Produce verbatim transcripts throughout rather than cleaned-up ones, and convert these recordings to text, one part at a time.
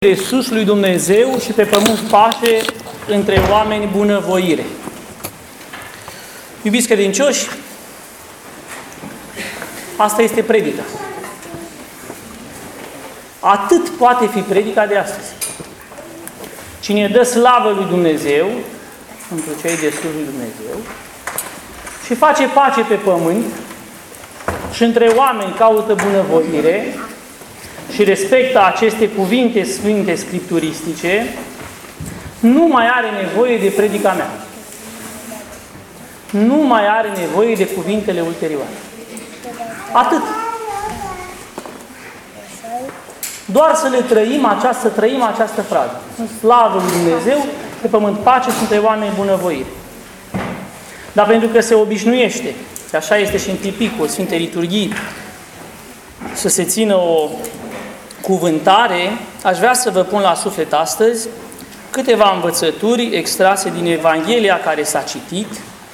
de sus lui Dumnezeu și pe pământ pace între oameni bunăvoire. Iubiți credincioși, asta este predica. Atât poate fi predica de astăzi. Cine dă slavă lui Dumnezeu, pentru cei de sus lui Dumnezeu, și face pace pe pământ și între oameni caută bunăvoire și respectă aceste cuvinte sfinte scripturistice, nu mai are nevoie de predica mea. Nu mai are nevoie de cuvintele ulterioare. Atât. Doar să le trăim această, să trăim această frază. Slavă lui Dumnezeu, pe pământ pace și între oameni bunăvoire. Dar pentru că se obișnuiește, și așa este și în tipicul Sfintei Liturghii, să se țină o cuvântare, aș vrea să vă pun la suflet astăzi câteva învățături extrase din Evanghelia care s-a citit.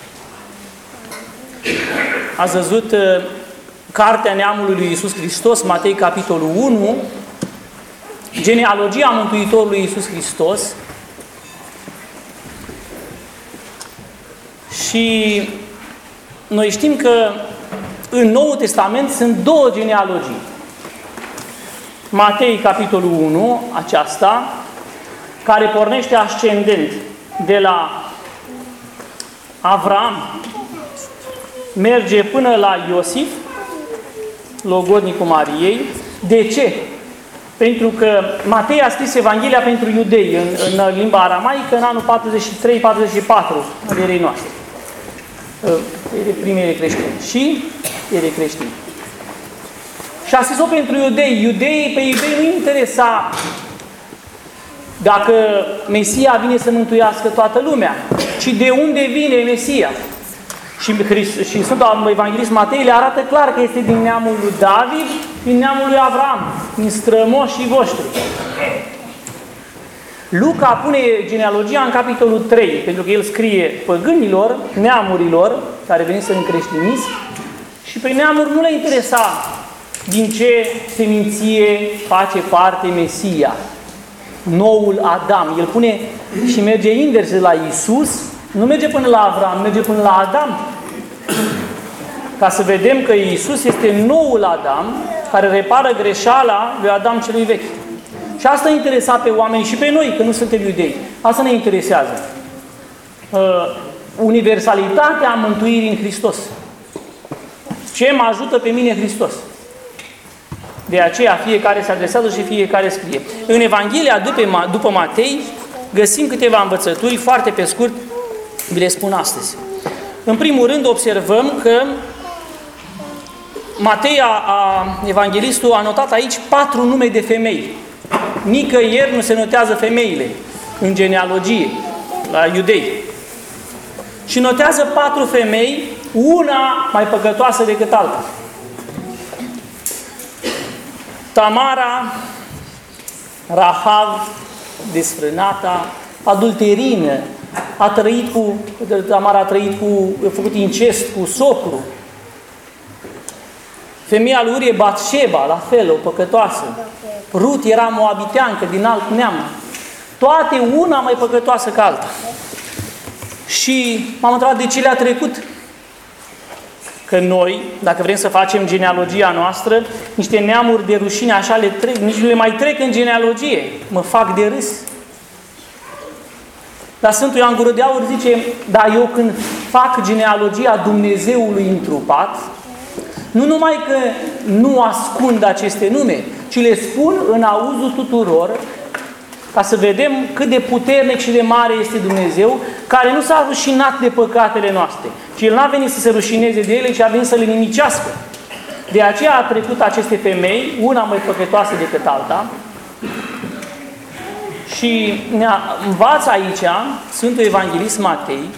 Ați văzut uh, Cartea Neamului lui Iisus Hristos, Matei, capitolul unu, genealogia Mântuitorului Iisus Hristos. Și noi știm că în Noul Testament sunt două genealogii. Matei, capitolul unu, aceasta, care pornește ascendent de la Avram, merge până la Iosif, logodnicul Mariei. De ce? Pentru că Matei a scris Evanghelia pentru iudei în, în limba aramaică în anul patruzeci și trei patruzeci și patru al erei noastre. Primele creștini. Și erei creștini. Și a scris-o pentru iudei. Iudeii, pe iudei nu interesa dacă Mesia vine să mântuiască toată lumea, ci de unde vine Mesia. Și, și Sfântul Evanghelist Matei le arată clar că este din neamul lui David, din neamul lui Avram, din strămoșii voștri. Luca pune genealogia în capitolul trei, pentru că el scrie păgânilor, neamurilor, care veniseră în creștinism, și pe neamuri nu le interesa din ce seminție face parte Mesia, noul Adam. El pune și merge invers la Iisus, nu merge până la Avram, merge până la Adam. Ca să vedem că Iisus este noul Adam, care repară greșeala lui Adam celui vechi. Și asta interesa pe oameni și pe noi, că nu suntem iudei. Asta ne interesează. Uh, universalitatea mântuirii în Hristos. Ce mă ajută pe mine Hristos? De aceea fiecare se adresează și fiecare scrie. În Evanghelia după, după Matei găsim câteva învățături, foarte pe scurt, vi le spun astăzi. În primul rând observăm că Matei, a, a, evanghelistul, a notat aici patru nume de femei. Nicăieri nu se notează femeile în genealogie, la iudei. Și notează patru femei, una mai păcătoasă decât alta. Tamara, Rahav, desfrânata, adulterină, a trăit cu, Tamara a trăit cu, a făcut incest cu socru. Femeia lui Urie, Batșeba, la fel, o păcătoasă. Rut era moabiteancă din alt neam. Toate una mai păcătoasă ca alta. Și m-am întrebat de ce le-a trecut. Că noi, dacă vrem să facem genealogia noastră, niște neamuri de rușine așa le trec, nici nu le mai trec în genealogie. Mă fac de râs. Dar Sfântul Ioan Gură de Aur zice, dar eu când fac genealogia Dumnezeului întrupat, nu numai că nu ascund aceste nume, ci le spun în auzul tuturor, ca să vedem cât de puternic și de mare este Dumnezeu, care nu s-a rușinat de păcatele noastre, ci El n-a venit să se rușineze de ele, ci a venit să le nimicească. De aceea a trecut aceste femei, una mai păcătoasă decât alta, și ne învață aici Sfântul Evanghelist Matei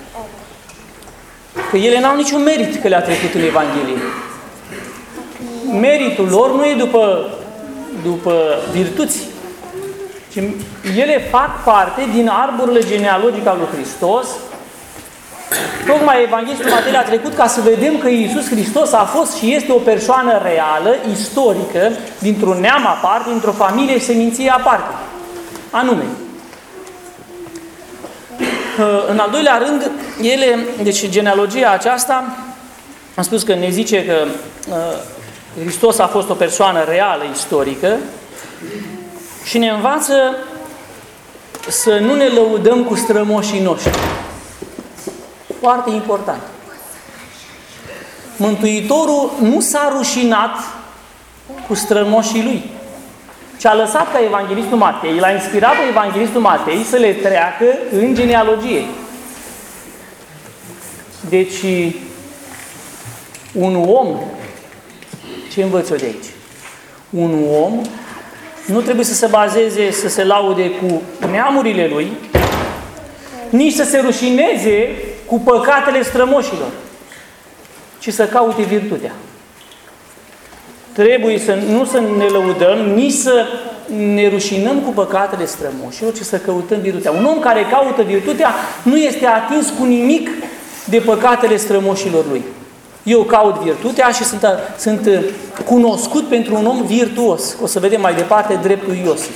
că ele n-au niciun merit că le-a trecut în Evanghelie. Meritul lor nu e după, după virtuți, ci ele fac parte din arborul genealogic al lui Hristos, Tocmai Evanghelistul Matei a trecut ca să vedem că Iisus Hristos a fost și este o persoană reală, istorică, dintr-un neam aparte, dintr-o familie și seminție aparte. Anume, în al doilea rând, ele, deci genealogia aceasta, am spus că ne zice că Hristos a fost o persoană reală, istorică, și ne învață să nu ne lăudăm cu strămoșii noștri. Foarte important. Mântuitorul nu s-a rușinat cu strămoșii lui, ci a lăsat ca Evanghelistul Matei, l-a inspirat pe Evanghelistul Matei să le treacă în genealogie. Deci, un om, ce învăț eu de aici? Un om nu trebuie să se bazeze, să se laude cu neamurile lui, nici să se rușineze cu păcatele strămoșilor, ci să caute virtutea. Trebuie să nu să ne lăudăm, nici să ne rușinăm cu păcatele strămoșilor, ci să căutăm virtutea. Un om care caută virtutea nu este atins cu nimic de păcatele strămoșilor lui. Eu caut virtutea și sunt, sunt cunoscut pentru un om virtuos. O să vedem mai departe dreptul Iosif.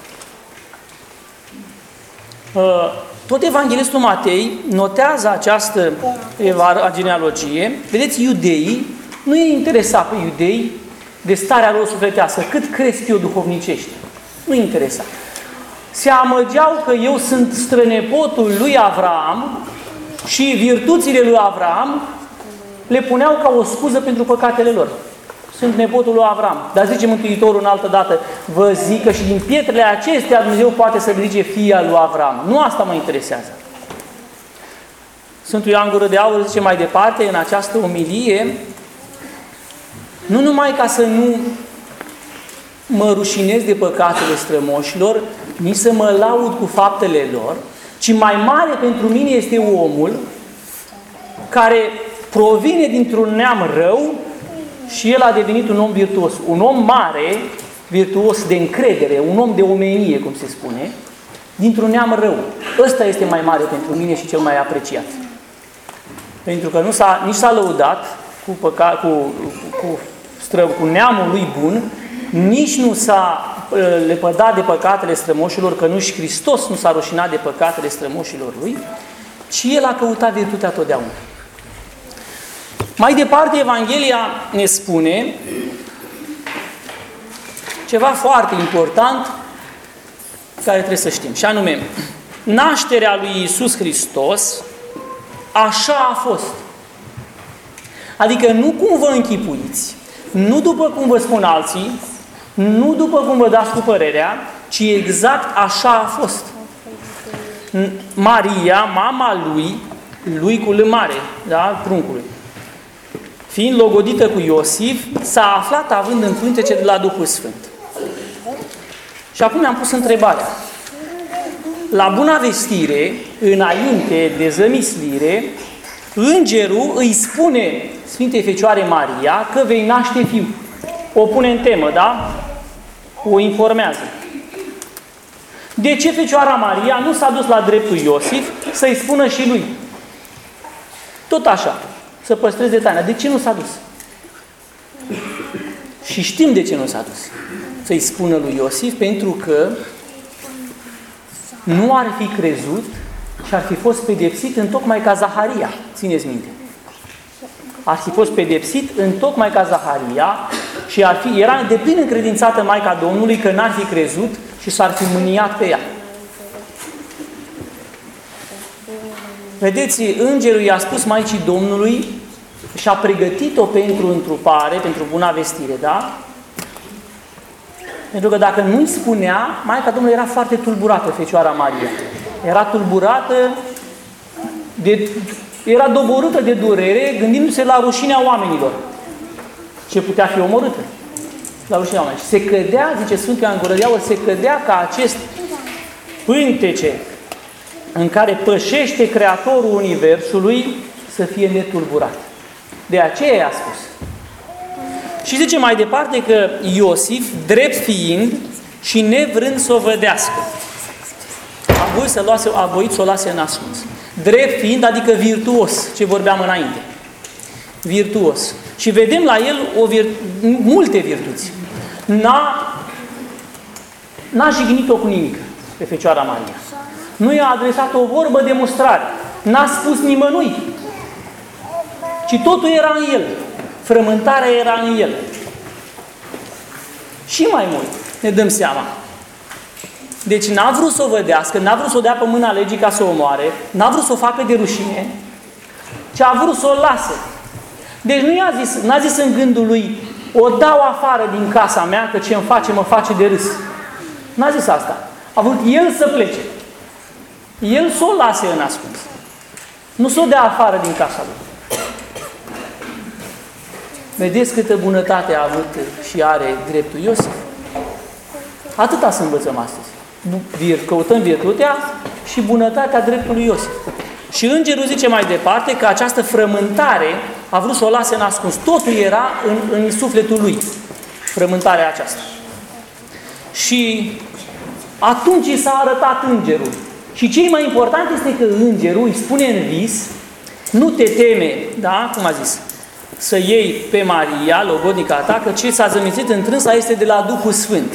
Tot Evanghelistul Matei notează această genealogie. Vedeți, iudeii, nu e interesat pe iudei de starea lor sufletească, cât crezi eu duhovnicește. Nu e interesat. Se amăgeau că eu sunt strănepotul lui Avraam și virtuțile lui Avraam le puneau ca o scuză pentru păcatele lor. Sunt nepotul lui Avram. Dar zice Mântuitorul în altă dată, vă zic că și din pietrele acestea Dumnezeu poate să ridice fia lui Avram. Nu asta mă interesează. Sfântul Ioan Gură de Aur zice mai departe, în această omilie, nu numai ca să nu mă rușinez de păcatele strămoșilor, nici să mă laud cu faptele lor, ci mai mare pentru mine este omul care provine dintr-un neam rău și el a devenit un om virtuos. Un om mare, virtuos de încredere, un om de omenie, cum se spune, dintr-un neam rău. Ăsta este mai mare pentru mine și cel mai apreciat. Pentru că nu s-a, nici s-a lăudat cu, păca, cu, cu, stră, cu neamul lui bun, nici nu s-a lepădat de păcatele strămoșilor, că nu și Hristos nu s-a rușinat de păcatele strămoșilor lui, ci el a căutat virtutea totdeauna. Mai departe, Evanghelia ne spune ceva foarte important care trebuie să știm, și anume, nașterea lui Iisus Hristos așa a fost. Adică nu cum vă închipuiți, nu după cum vă spun alții, nu după cum vă dați cu părerea, ci exact așa a fost. Maria, mama lui, lui cu L mare, da, pruncului, fiind logodită cu Iosif, s-a aflat având în pântece de la Duhul Sfânt. Și acum mi-am pus întrebarea. La Buna Vestire, înainte de zămislire, îngerul îi spune Sfintei Fecioare Maria că vei naște fiu. O pune în temă, da? O informează. De ce Fecioara Maria nu s-a dus la dreptul Iosif să-i spună și lui? Tot așa. Să păstreze taina. De ce nu s-a dus? Și știm de ce nu s-a dus. Să-i spună lui Iosif, pentru că nu ar fi crezut și ar fi fost pedepsit în tocmai ca Zaharia. Țineți minte. Ar fi fost pedepsit în tocmai ca Zaharia și ar fi, era de plin încredințată Maica Domnului că n-ar fi crezut și s-ar fi mâniat pe ea. Vedeți, îngerul i-a spus Maicii Domnului și a pregătit-o pentru întrupare, pentru Buna Vestire, da? Pentru că dacă nu-i spunea, Maica Domnului era foarte tulburată, Fecioara Maria. Era tulburată, de, era doborâtă de durere, gândindu-se la rușinea oamenilor. Ce putea fi omorâtă? La rușinea oamenilor. Se cădea, zice Sfântul Ioan Gură de Aur, se cădea ca acest pântece în care pășește Creatorul Universului să fie netulburat. De aceea i-a spus. Și zice mai departe că Iosif, drept fiind și nevrând să o vădească, a voit să, luase, a voit să o lase în ascuns. Drept fiind, adică virtuos, ce vorbeam înainte. Virtuos. Și vedem la el o vir... multe virtuți. N-a, n-a jignit-o cu nimic pe Fecioara Maria. Nu i-a adresat o vorbă de mustrare. N-a spus nimănui. Ci totul era în el. Frământarea era în el. Și mai mult, ne dăm seama. Deci n-a vrut să o vădească, n-a vrut să o dea pe mâna legii ca să o omoare, n-a vrut să o facă de rușine, ci a vrut să o lase. Deci nu i-a zis, n-a zis în gândul lui, o dau afară din casa mea, că ce îmi face, mă face de râs. N-a zis asta. A vrut el să plece. El să o lase în ascuns. Nu să o dea afară din casa lui. Vedeți câtă bunătate a avut și are dreptul Iosif? Atâta să învățăm astăzi. Căutăm virtutea și bunătatea dreptului Iosif. Și îngerul zice mai departe că această frământare a vrut să o lase în ascuns. Totul era în, în sufletul lui. Frământarea aceasta. Și atunci i s-a arătat îngerul. Și ce mai important este că îngerul îi spune în vis, nu te teme, da? Cum a zis? Să iei pe Maria, logodnica ta, că ce s-a zămislit în trânsa este de la Duhul Sfânt.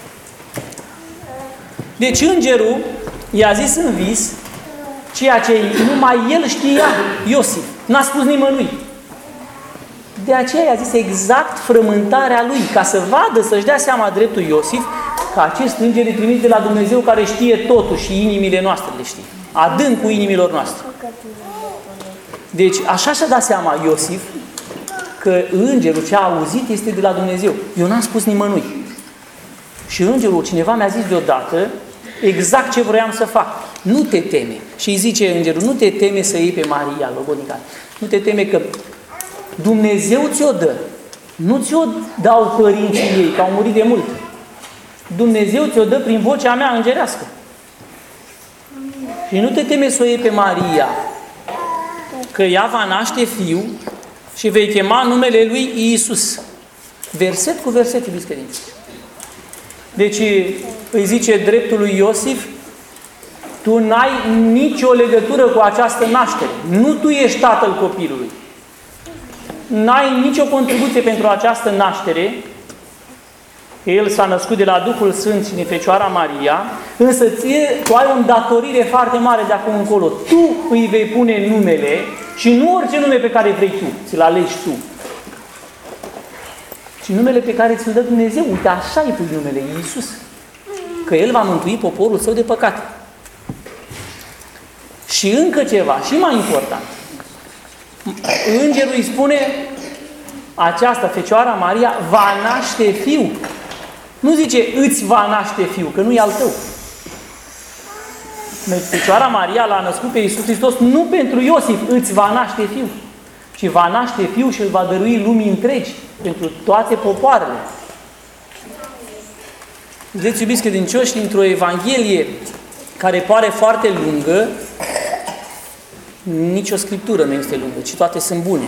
Deci îngerul i-a zis în vis ceea ce numai el știa, Iosif. N-a spus nimănui. De aceea i-a zis exact frământarea lui, ca să vadă, să-și dea seama dreptul Iosif, că acest înger e trimis de la Dumnezeu care știe totul și inimile noastre le știe. Adâncul inimilor noastre. Deci așa și-a dat seama Iosif că îngerul ce a auzit este de la Dumnezeu. Eu n-am spus nimănui. Și îngerul, cineva mi-a zis deodată exact ce vroiam să fac. Nu te teme. Și îi zice îngerul, nu te teme să iei pe Maria, logodnica. Nu te teme că Dumnezeu ți-o dă. Nu ți-o dau părinții ei, că au murit de mult. Dumnezeu ți-o dă prin vocea mea îngerească. Și nu te teme să o iei pe Maria, că ea va naște fiu și vei chema numele lui Iisus. Verset cu verset, iubiți credincioși. Deci îi zice dreptul lui Iosif, tu n-ai nicio legătură cu această naștere. Nu tu ești tatăl copilului. N-ai nicio contribuție pentru această naștere. El s-a născut de la Duhul Sfânt și din Fecioara Maria, însă ție, tu ai o îndatorire foarte mare de acum încolo. Tu îi vei pune numele și nu orice nume pe care vrei tu, ți-l alegi tu. ci numele pe care ți-l dă Dumnezeu. Uite, așa îi pui numele Iisus. Că El va mântui poporul său de păcate. Și încă ceva, și mai important. Îngerul îi spune, aceasta, Fecioara Maria, va naște fiu. Nu zice, îți va naște fiu, că nu e al tău. Fecioara Maria l-a născut pe Iisus Hristos nu pentru Iosif, îți va naște fiu, ci va naște fiu și îl va dărui lumii întregi, pentru toate popoarele. Vedeți, iubiți credincioși, dintr-o Evanghelie care pare foarte lungă, nicio scriptură nu este lungă, ci toate sunt bune.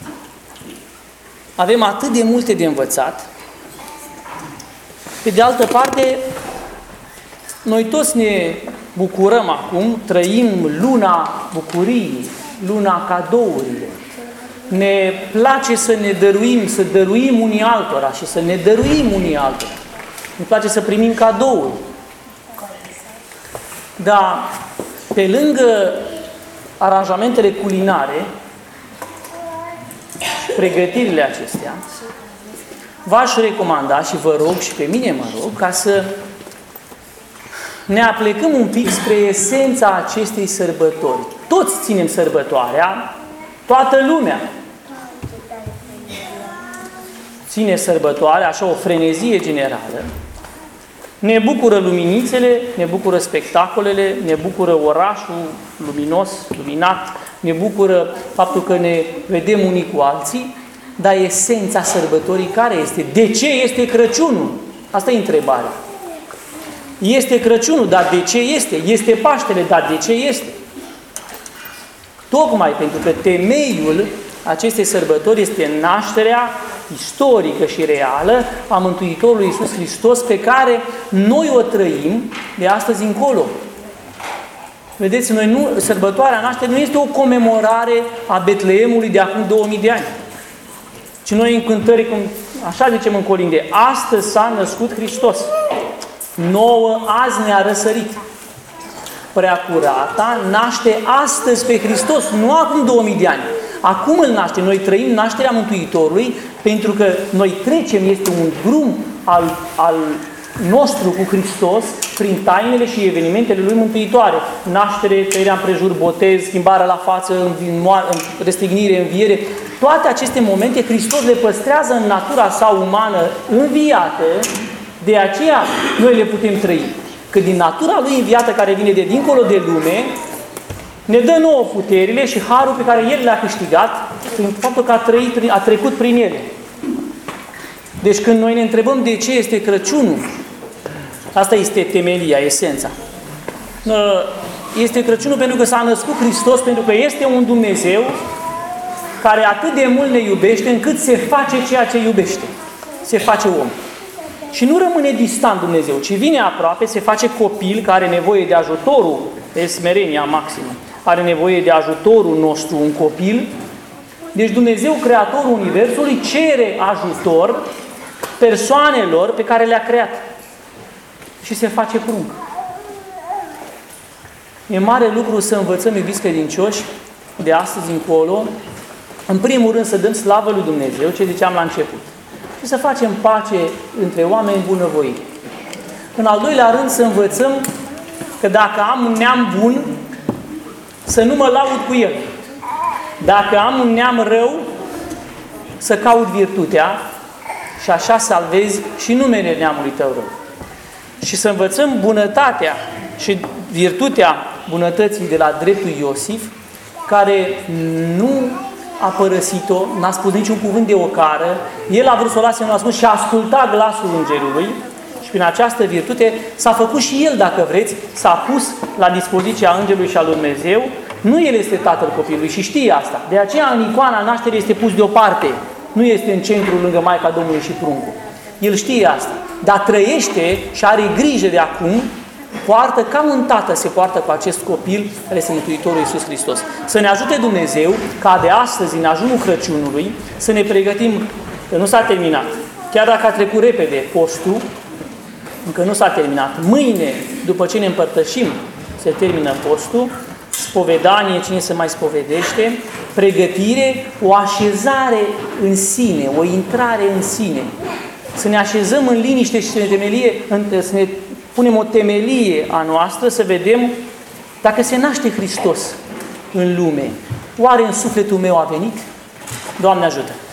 Avem atât de multe de învățat. Pe de altă parte, noi toți ne bucurăm acum, trăim luna bucuriei, luna cadourilor. Ne place să ne dăruim, să dăruim unii altora și să ne dăruim unii altora. Ne place să primim cadouri. Dar, pe lângă aranjamentele culinare și pregătirile acestea, v-aș recomanda și vă rog și pe mine mă rog ca să ne aplecăm un pic spre esența acestei sărbători. Toți ținem sărbătoarea, toată lumea ține sărbătoarea, așa o frenezie generală. Ne bucură luminițele, ne bucură spectacolele, ne bucură orașul luminos, luminat, ne bucură faptul că ne vedem unii cu alții, dar esența sărbătorii care este? De ce este Crăciunul? Asta e întrebarea. Este Crăciunul, dar de ce este? Este Paștele, dar de ce este? Tocmai pentru că temeiul acestei sărbători este nașterea istorică și reală a Mântuitorului Iisus Hristos, pe care noi o trăim de astăzi încolo. Vedeți, noi nu, sărbătoarea nașterii nu este o comemorare a Betleemului de acum două mii de ani. Ci noi în cântări, cum, așa zicem în colinde, astăzi s-a născut Hristos. Nouă azi ne-a răsărit. Preacurata naște astăzi pe Hristos, nu acum două mii de ani. Acum îl naște. Noi trăim nașterea Mântuitorului pentru că noi trecem, este un drum al, al nostru cu Hristos prin tainele și evenimentele Lui mântuitoare. Naștere, trăirea împrejur, botez, schimbarea la față, răstignire, înviere. Toate aceste momente Hristos le păstrează în natura sa umană înviată, de aceea noi le putem trăi. Că din natura Lui înviată care vine de dincolo de lume, ne dă nouă puterile și harul pe care El le-a câștigat prin faptul că a, trăit, a trecut prin ele. Deci când noi ne întrebăm de ce este Crăciunul, asta este temelia, esența. Este Crăciunul pentru că s-a născut Hristos, pentru că este un Dumnezeu care atât de mult ne iubește încât se face ceea ce iubește. Se face om. Și nu rămâne distant Dumnezeu, ci vine aproape, se face copil care are nevoie de ajutorul, de smerenia maximă, are nevoie de ajutorul nostru, un copil. Deci Dumnezeu, Creatorul Universului, cere ajutor persoanelor pe care le-a creat. Și se face prunc. E mare lucru să învățăm, iubiți credincioși, de astăzi încolo, în primul rând să dăm slavă lui Dumnezeu, ce ziceam la început, și să facem pace între oameni bunăvoiți. În al doilea rând să învățăm că dacă am un neam bun, să nu mă laud cu el. Dacă am un neam rău, să caut virtutea și așa salvezi și numele neamului tău rău. Și să învățăm bunătatea și virtutea bunătății de la dreptul Iosif, care nu a părăsit-o, n-a spus niciun cuvânt de ocară, el a vrut să o lase în ascuns și a ascultat glasul îngerului și prin această virtute s-a făcut și el, dacă vreți, s-a pus la dispoziția îngerului și a lui Dumnezeu. Nu el este tatăl copilului și știe asta. De aceea în icoana nașterii este pus deoparte. Nu este în centru lângă Maica Domnului și pruncul. El știe asta. Dar trăiește și are grijă de acum, poartă ca un tată se poartă cu acest copil care este Mântuitorul Iisus Hristos. Să ne ajute Dumnezeu ca de astăzi, în ajunul Crăciunului, să ne pregătim, că nu s-a terminat. Chiar dacă a trecut repede postul, încă nu s-a terminat. Mâine, după ce ne împărtășim, se termină postul, spovedanie, cine se mai spovedește, pregătire, o așezare în sine, o intrare în sine. Să ne așezăm în liniște și să ne, temelie, să ne punem o temelie a noastră, să vedem dacă se naște Hristos în lume. Oare în sufletul meu a venit? Doamne ajută!